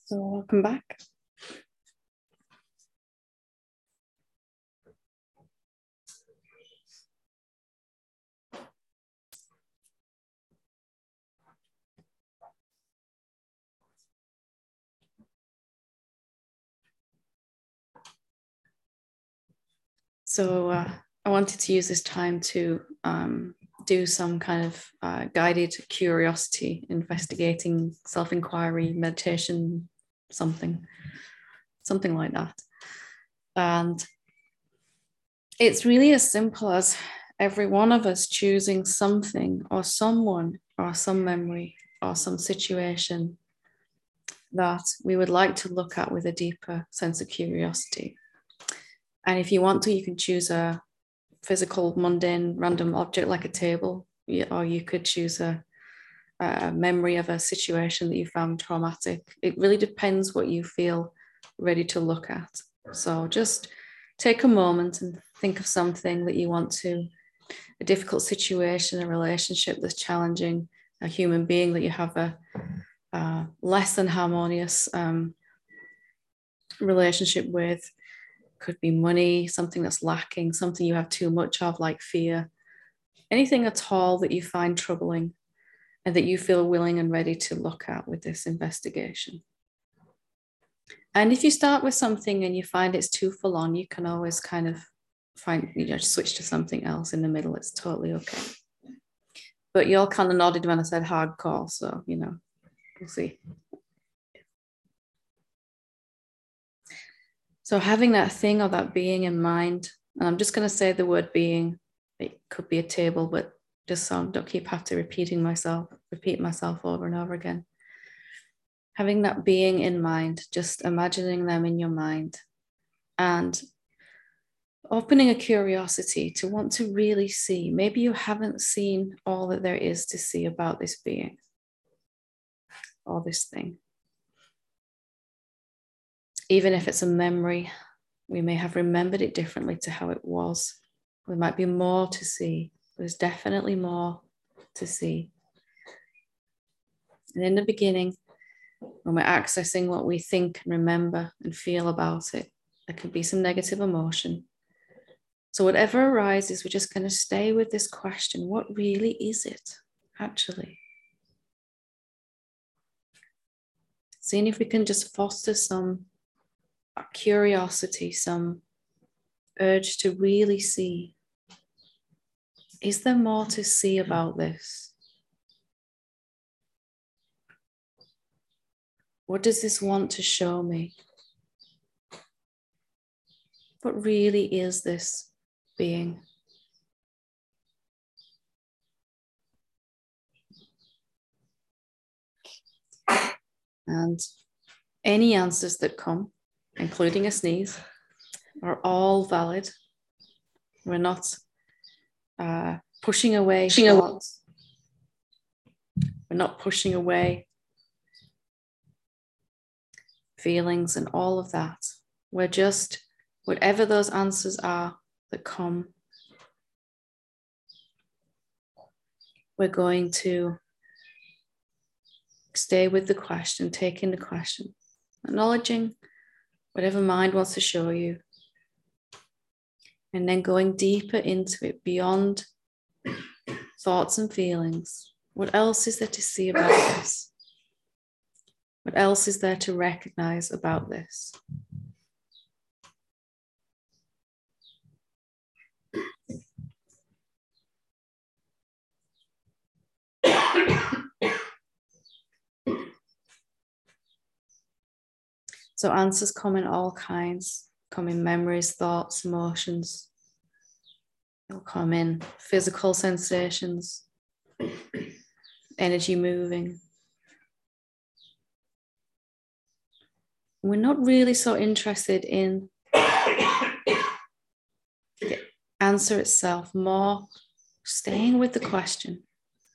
So welcome back. So I wanted to use this time to do some kind of guided curiosity, investigating self-inquiry, meditation, something like that. And it's really as simple as every one of us choosing something or someone or some memory or some situation that we would like to look at with a deeper sense of curiosity. And if you want to, you can choose a physical, mundane, random object like a table, or you could choose a memory of a situation that you found traumatic. It really depends what you feel ready to look at. So just take a moment and think of something that you want to, a difficult situation, a relationship that's challenging, a human being that you have a less than harmonious relationship with. Could be money, something that's lacking, something you have too much of, like fear, anything at all that you find troubling and that you feel willing and ready to look at with this investigation. And if you start with something and you find it's too full on, you can always kind of switch to something else in the middle. It's totally okay. But you all kind of nodded when I said hardcore, so, we'll see. So having that thing or that being in mind, and I'm just going to say the word being, it could be a table, but just so I don't keep having to repeat myself over and over again. Having that being in mind, just imagining them in your mind and opening a curiosity to want to really see. Maybe you haven't seen all that there is to see about this being or this thing. Even if it's a memory, we may have remembered it differently to how it was. There might be more to see. There's definitely more to see. And in the beginning, when we're accessing what we think and remember and feel about it, there could be some negative emotion. So whatever arises, we're just going to stay with this question. What really is it, actually? Seeing if we can just foster some curiosity, some urge to really see. Is there more to see about this? What does this want to show me? What really is this being? And any answers that come, including a sneeze, are all valid. We're not pushing away thoughts. We're not pushing away feelings and all of that. We're just, whatever those answers are that come, we're going to stay with the question, taking the question, acknowledging whatever mind wants to show you, and then going deeper into it beyond thoughts and feelings. What else is there to see about this? What else is there to recognize about this? So answers come in all kinds, come in memories, thoughts, emotions. They'll come in physical sensations, energy moving. We're not really so interested in the answer itself, more staying with the question.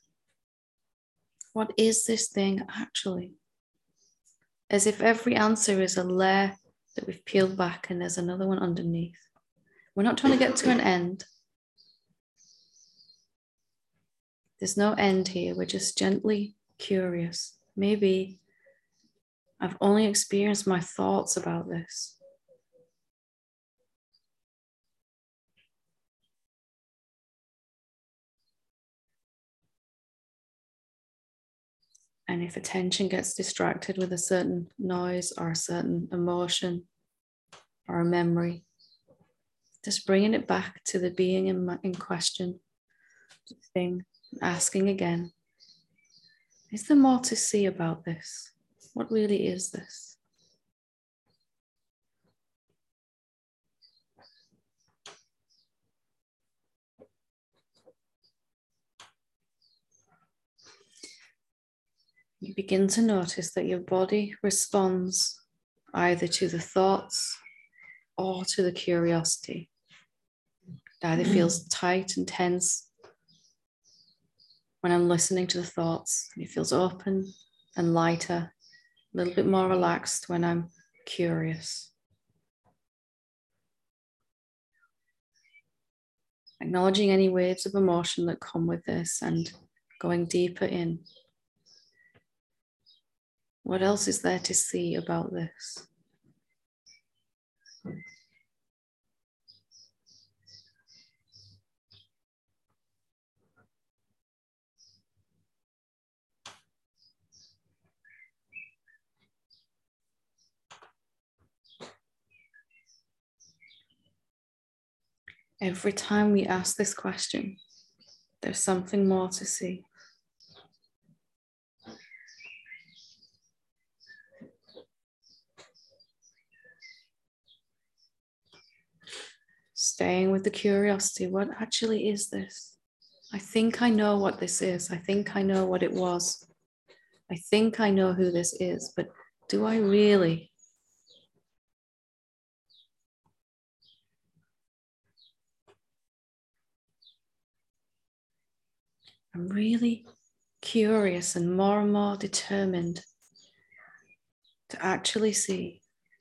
What is this thing actually? As if every answer is a layer that we've peeled back and there's another one underneath. We're not trying to get to an end. There's no end here. We're just gently curious. Maybe I've only experienced my thoughts about this. And if attention gets distracted with a certain noise or a certain emotion or a memory, just bringing it back to the being in question, the thing, asking again, is there more to see about this? What really is this? You begin to notice that your body responds either to the thoughts or to the curiosity. It either feels tight and tense when I'm listening to the thoughts, and it feels open and lighter, a little bit more relaxed when I'm curious. Acknowledging any waves of emotion that come with this and going deeper in. What else is there to see about this? Every time we ask this question, there's something more to see. Staying with the curiosity, what actually is this? I think I know what this is. I think I know what it was. I think I know who this is, but do I really? I'm really curious and more determined to actually see.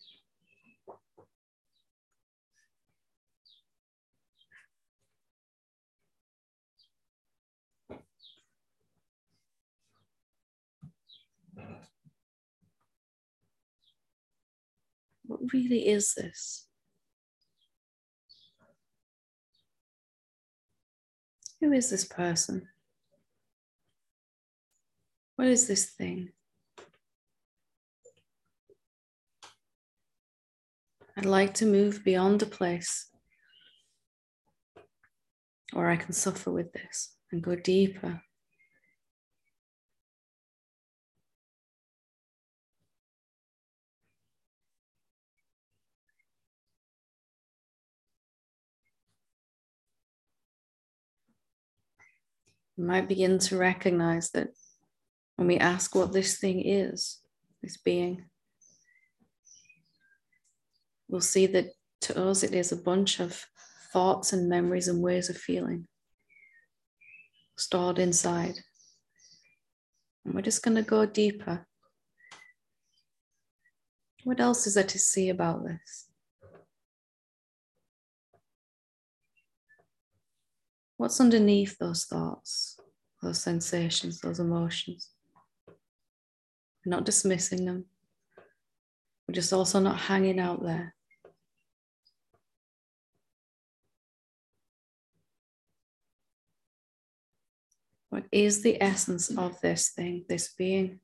What really is this? Who is this person? What is this thing? I'd like to move beyond a place where I can suffer with this and go deeper. You might begin to recognize that when we ask what this thing is, this being, we'll see that to us it is a bunch of thoughts and memories and ways of feeling stored inside. And we're just going to go deeper. What else is there to see about this? What's underneath those thoughts, those sensations, those emotions? We're not dismissing them. We're just also not hanging out there. What is the essence of this thing, this being?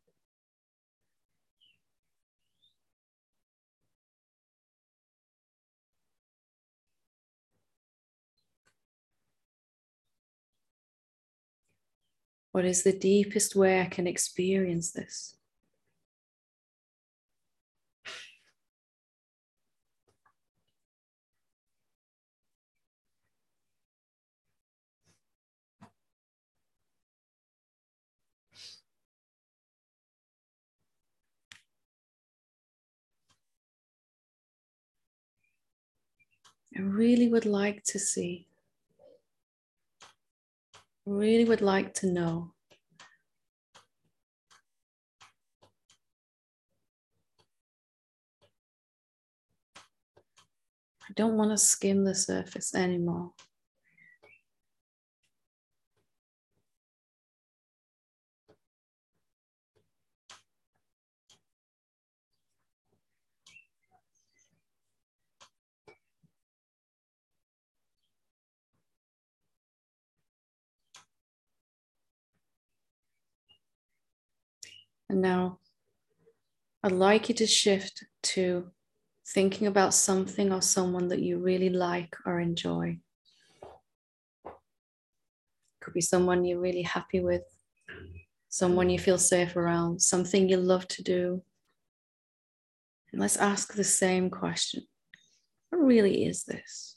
What is the deepest way I can experience this? I really would like to see, really would like to know. I don't want to skim the surface anymore. And now I'd like you to shift to thinking about something or someone that you really like or enjoy. Could be someone you're really happy with, someone you feel safe around, something you love to do. And let's ask the same question. What really is this?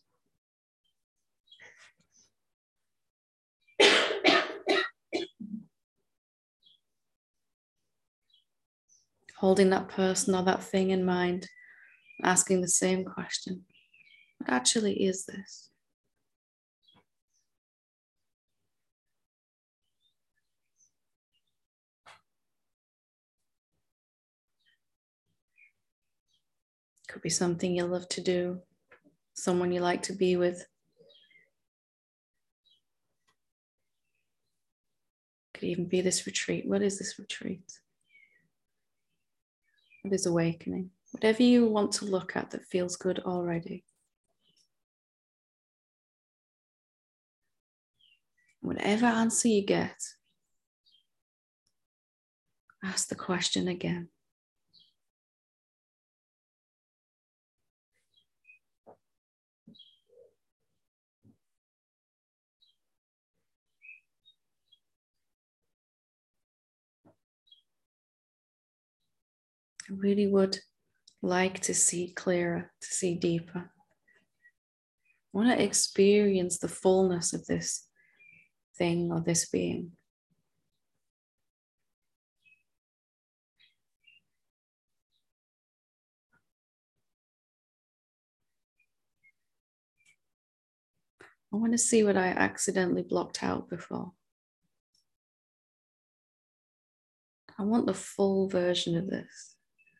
Holding that person or that thing in mind, asking the same question. What actually is this? Could be something you love to do, someone you like to be with. Could even be this retreat. What is this retreat? What is awakening? Whatever you want to look at that feels good already. Whatever answer you get, ask the question again. I really would like to see clearer, to see deeper. I want to experience the fullness of this thing or this being. I want to see what I accidentally blocked out before. I want the full version of this.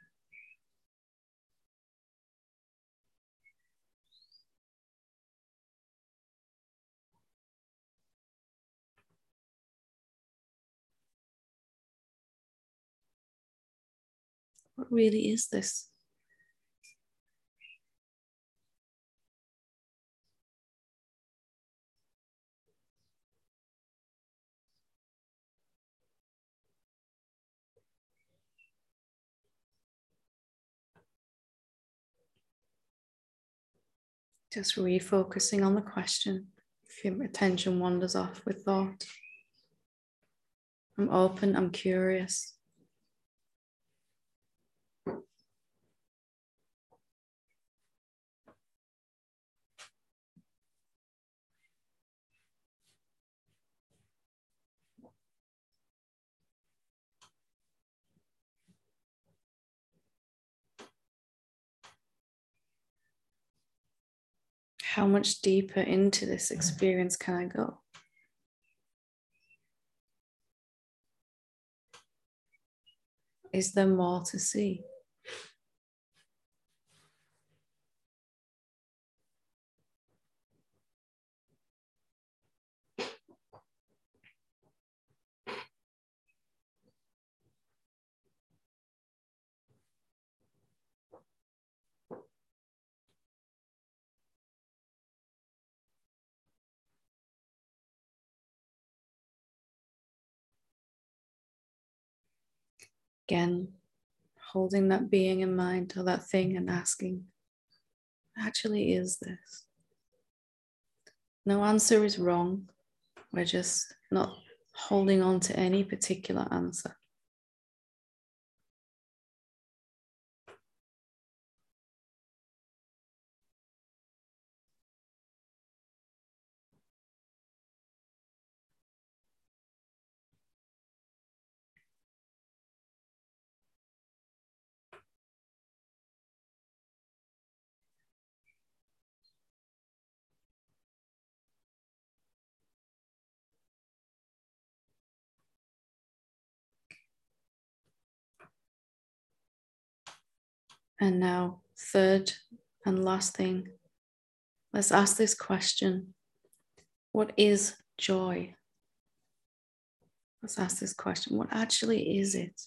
What really is this? Just refocusing on the question. If your attention wanders off with thought, I'm open, I'm curious. How much deeper into this experience can I go? Is there more to see? Again, holding that being in mind or that thing and asking, what actually is this? No answer is wrong. We're just not holding on to any particular answer. And now, third and last thing, let's ask this question. What is joy? Let's ask this question. What actually is it?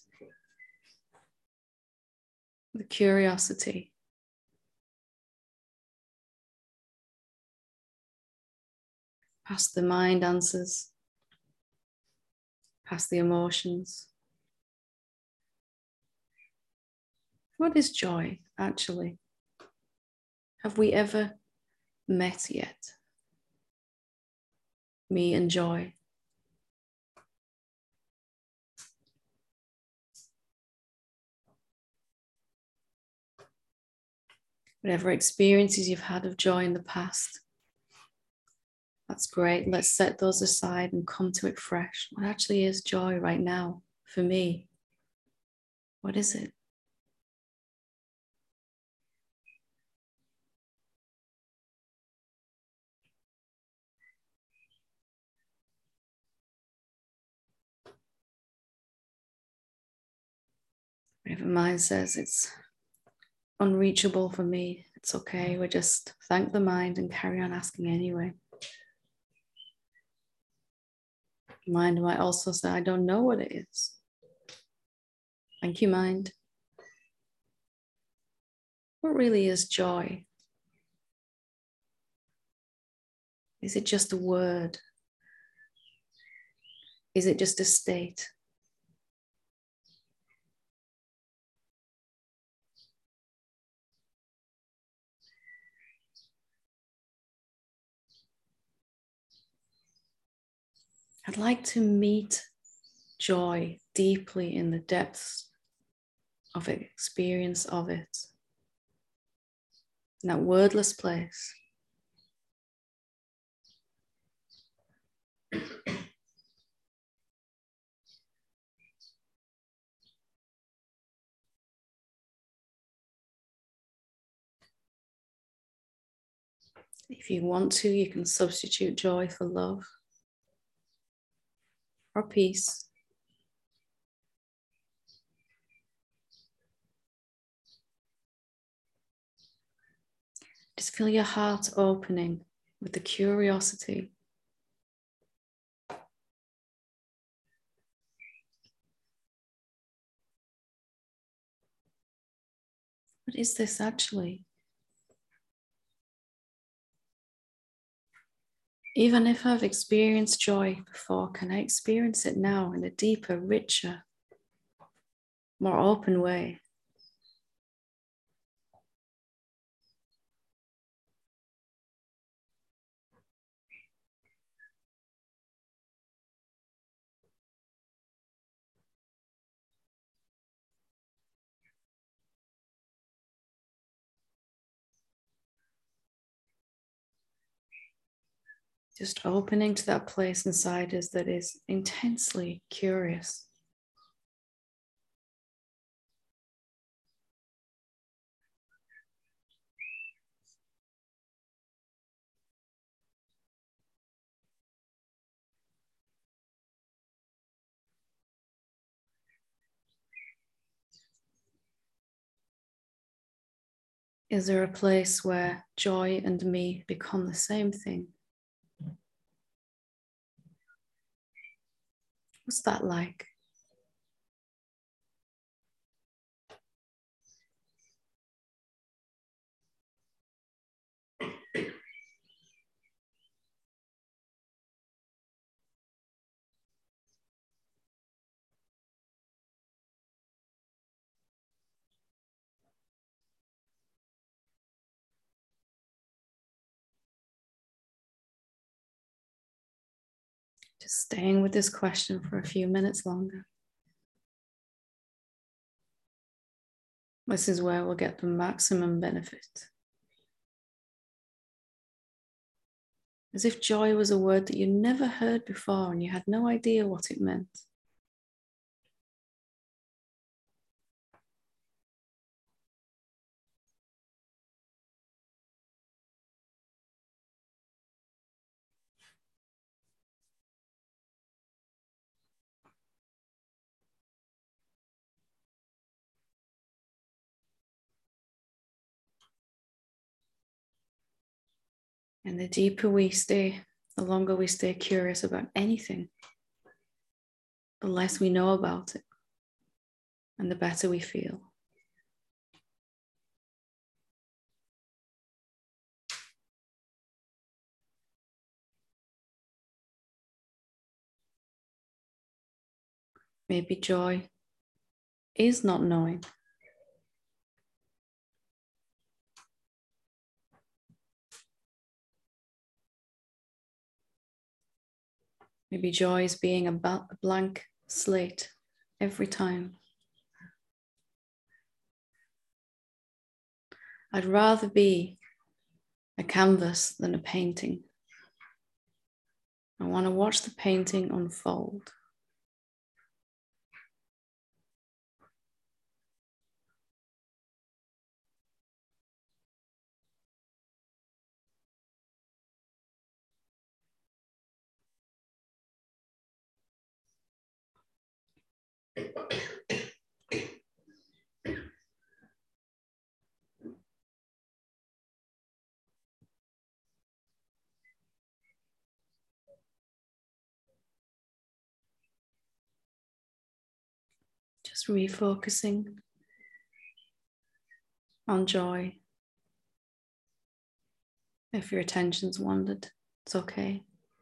The curiosity. Past the mind answers, past the emotions. What is joy, actually? Have we ever met yet? Me and joy. Whatever experiences you've had of joy in the past, that's great. Let's set those aside and come to it fresh. What actually is joy right now for me? What is it? Whatever mind says it's unreachable for me, it's okay. We just thank the mind and carry on asking anyway. Mind might also say, I don't know what it is. Thank you, mind. What really is joy? Is it just a word? Is it just a state? I'd like to meet joy deeply in the depths of experience of it, in that wordless place. If you want to, you can substitute joy for love or peace. Just feel your heart opening with the curiosity. What is this actually? Even if I've experienced joy before, can I experience it now in a deeper, richer, more open way? Just opening to that place inside us that is intensely curious. Is there a place where joy and me become the same thing? What's that like? Just staying with this question for a few minutes longer. This is where we'll get the maximum benefit. As if joy was a word that you never heard before and you had no idea what it meant. And the deeper we stay, the longer we stay curious about anything, the less we know about it, and the better we feel. Maybe joy is not knowing. Maybe joy is being a blank slate every time. I'd rather be a canvas than a painting. I want to watch the painting unfold. Just refocusing on joy. If your attention's wandered, it's okay.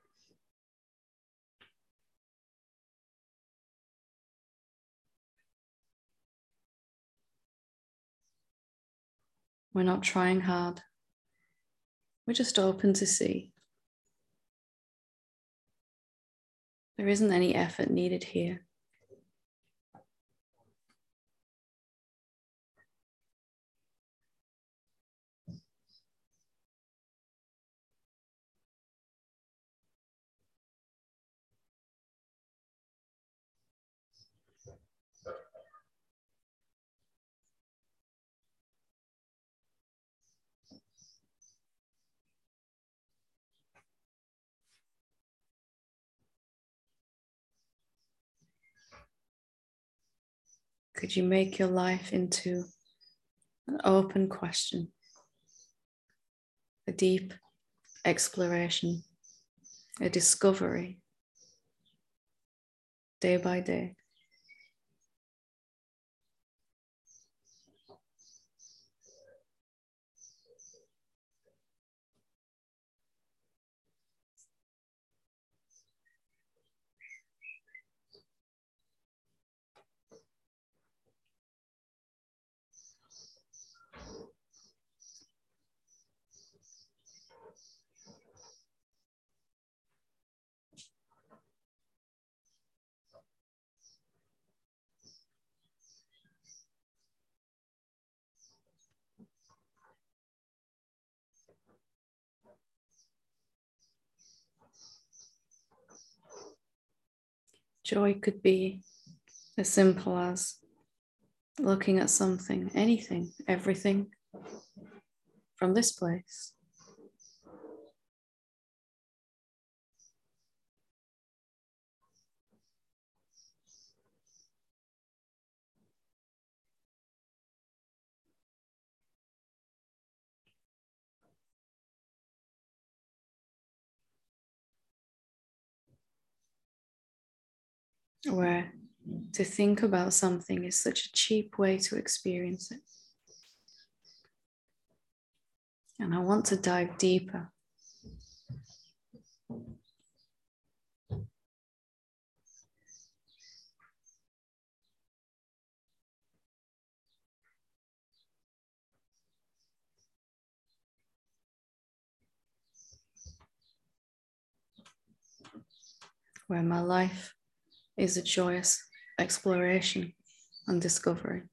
We're not trying hard. We're just open to see. There isn't any effort needed here. Could you make your life into an open question, a deep exploration, a discovery, day by day? Joy could be as simple as looking at something, anything, everything from this place. Where to think about something is such a cheap way to experience it. And I want to dive deeper. Where my life is a joyous exploration and discovery.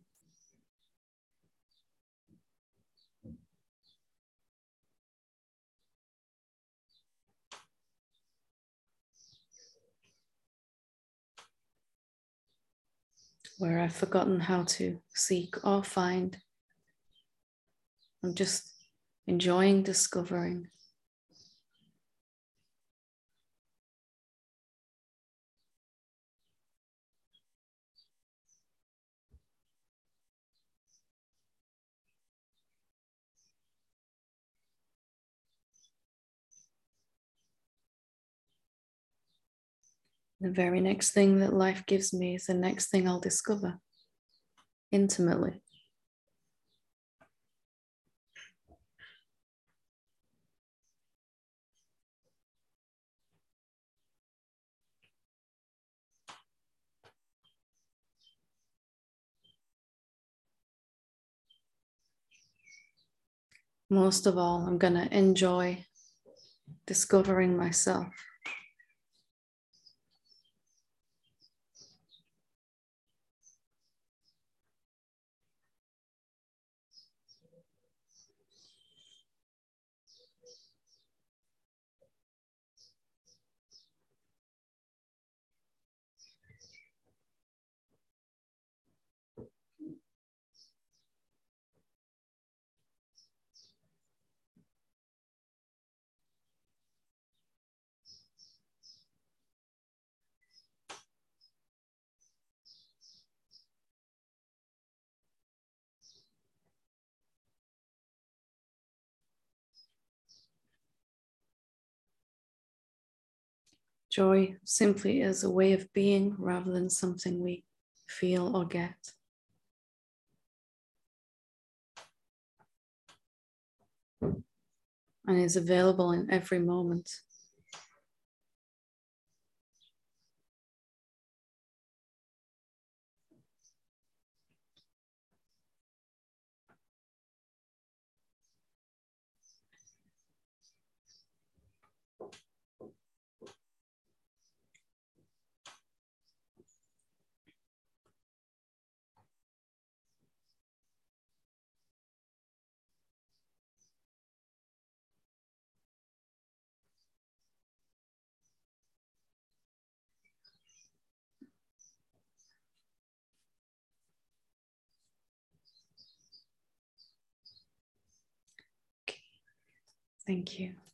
Where I've forgotten how to seek or find. I'm just enjoying discovering. The very next thing that life gives me is the next thing I'll discover intimately. Most of all, I'm going to enjoy discovering myself. Joy simply as a way of being rather than something we feel or get. And is available in every moment. Thank you.